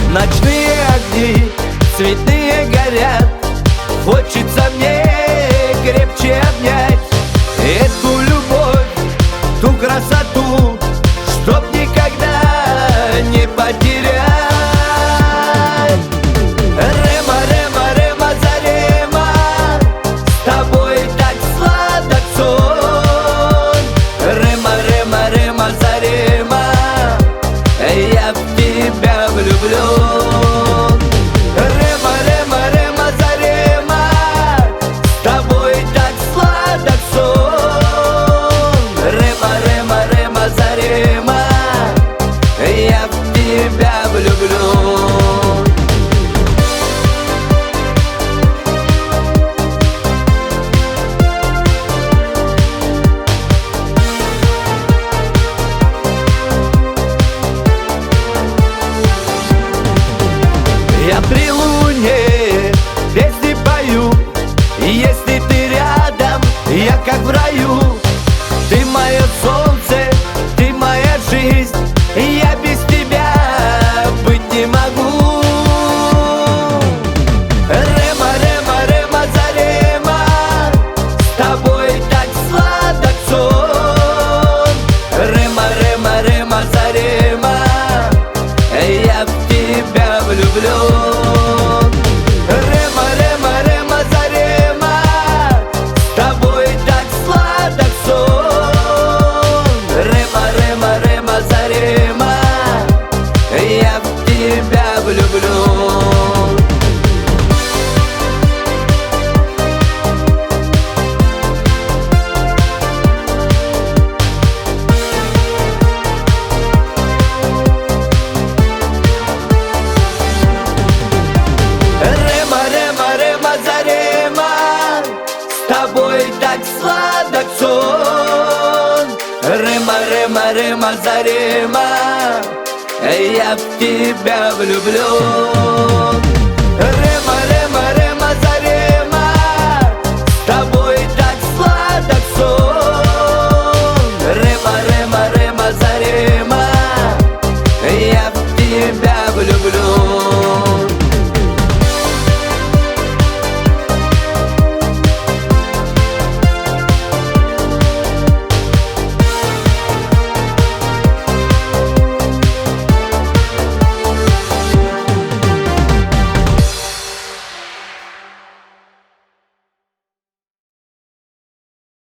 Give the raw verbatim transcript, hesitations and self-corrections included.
Ночные огни цветные горят, хочется мне крепче обнять эту любовь, ту красоту, чтоб никогда не потерять. Рема, Рема, Рема, Зарема, с тобой так сладок сон. Рема, Рема, Рема, Зарема, я в тебя влюблен. Рема, Рема, Рема, Зарема, с тобой так сладок сон. Рема, Рема, Рема, Зарема, я в тебя влюблен. Я при луне песни пою, и если ты рядом, я как в раю. Ты мое солнце, ты моя жизнь, и я без тебя быть не могу. Рема, Рема, Рема, Зарема, с тобой так сладок сон. Рема, Рема, Рема, Зарема, я в тебя влюблен. Рема, Рема, Рема, Зарема, с тобой так сладок сон. Рема, Рема, Рема, Зарема, я в тебя влюблен. Рема, Рема, Рема, Зарема, с тобой так сладок сон. Рема, Рема, Рема, Зарема, я в тебя влюблен.